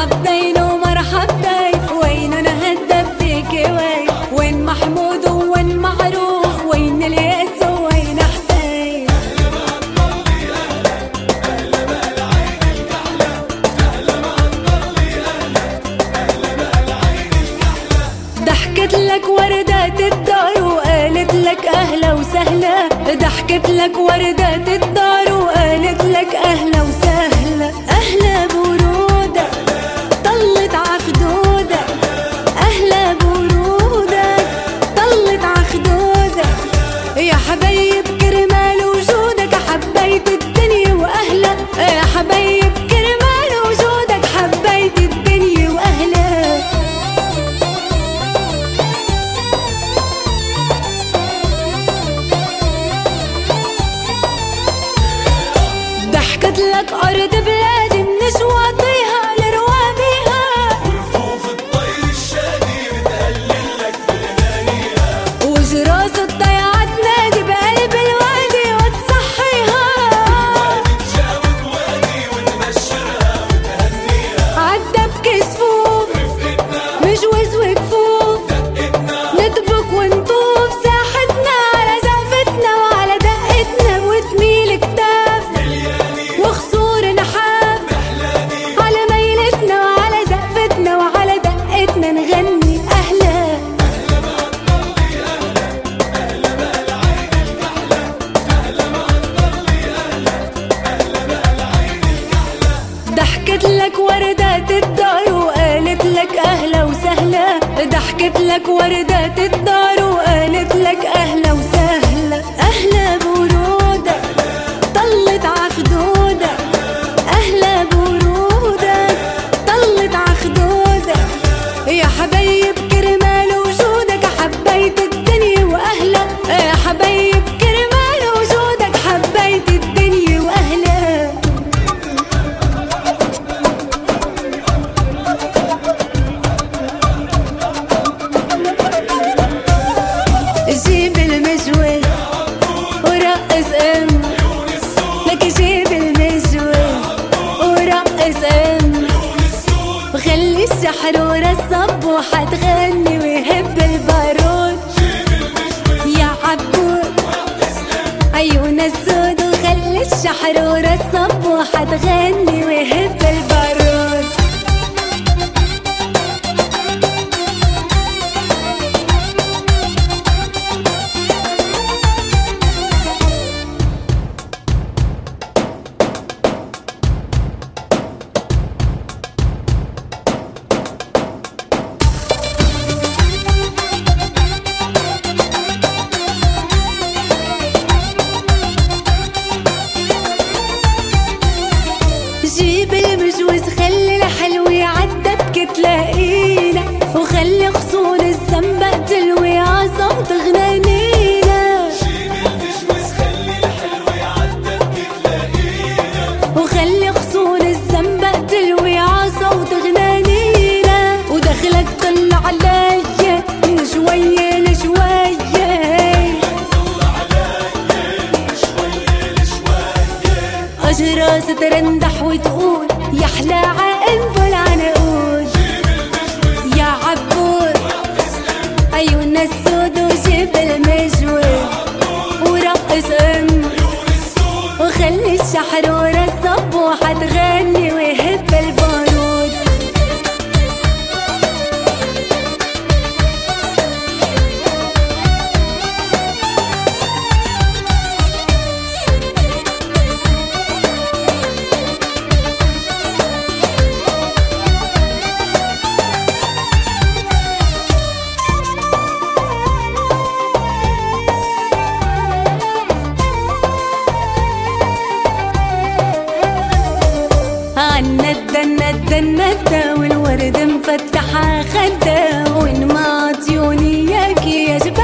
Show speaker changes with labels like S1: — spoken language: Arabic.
S1: مرحبتين ومرحبتين، وين انا هدبتك وين محمود وين معروف، وين الياس وين حسين. ضحكت لك وردات الدار وقالت لك اهلا وسهلا، ضحكت لك وردات الدار وقالت لك اهلا وسهلا. اهلا برودة طلت عخدودة، اهلا برودة طلت عخدودة. يا حبايب كرمال وجودك حبيت الدنيا واهلا، يا حبايب كرمال وجودك حبيت الدنيا واهلا. ضحكت لك أرض بلادي من شواطيها لروابيها،
S2: ورفوف الطير الشادي بتهلل لك بأغانيها،
S1: وجراس الضيعة تنادي بقلب الوادي وتصحيها.
S2: وادي تجاوب وادي وتبشرها وتهنيها.
S1: عالدبكة صفوف
S2: رفقتنا
S1: مجوز وكفوف،
S2: دقتنا
S1: نطبق ونطوف ساحتنا على زقفتنا وعلى دقتنا، وتميل كتاف
S2: ملياني
S1: وخصور نحاف
S2: أحلامي.
S1: على ميلتنا وعلى زقفتنا وعلى دقتنا نغني أهلا.
S2: أهلا مع الضلي أهلا، أهلا مع العين الكحلة، أهلا مع الضلي أهلا، أهلا مع العين الكحلة.
S1: ضحكت لك وردات الدار وقالت لك اهلا وسهلا، ضحكت لك وردات الدار وقالت لك اهلا وسهلا. اهلا برودة طلت عخدودة، اهلا برودة طلت عخدودة. يا حبايب كرمال وجودك حبيت الدنيا واهلا، يا حبايب كرمال وجودك حبيت الدنيا واهلا. جيب المجوز ورقص لك، جيب المجوز ورقص وخلي الشحرورة الصبوحة تغني ويهب البارود. يا عبود عيون السود وخلي الشحرورة الصبوحة تغني ويهب البارود. جيب المجوز خلي الحلو يعدبك تلاقينا، وخلي خصون الزنبق تلوي عصوت غنانينا.
S2: جيب المجوز خلي الحلو يعدبك تلاقينا،
S1: وخلي خصون الزنبق تلوي عصوت غنانينا. ودخلك طلع عليا من شوية لشوية،
S2: طلع عليا شوية لشوية.
S1: أجراس ترندح وتقول يا حلا عقنبل عنقود. يا عبود عيون السود وجيب المجوز ورقص وخلي الشحرورة الصبوحة تغني ويهب البارود. الندى والورد مفتحة خدة، وإن ما عطيوني إياكي يا جبال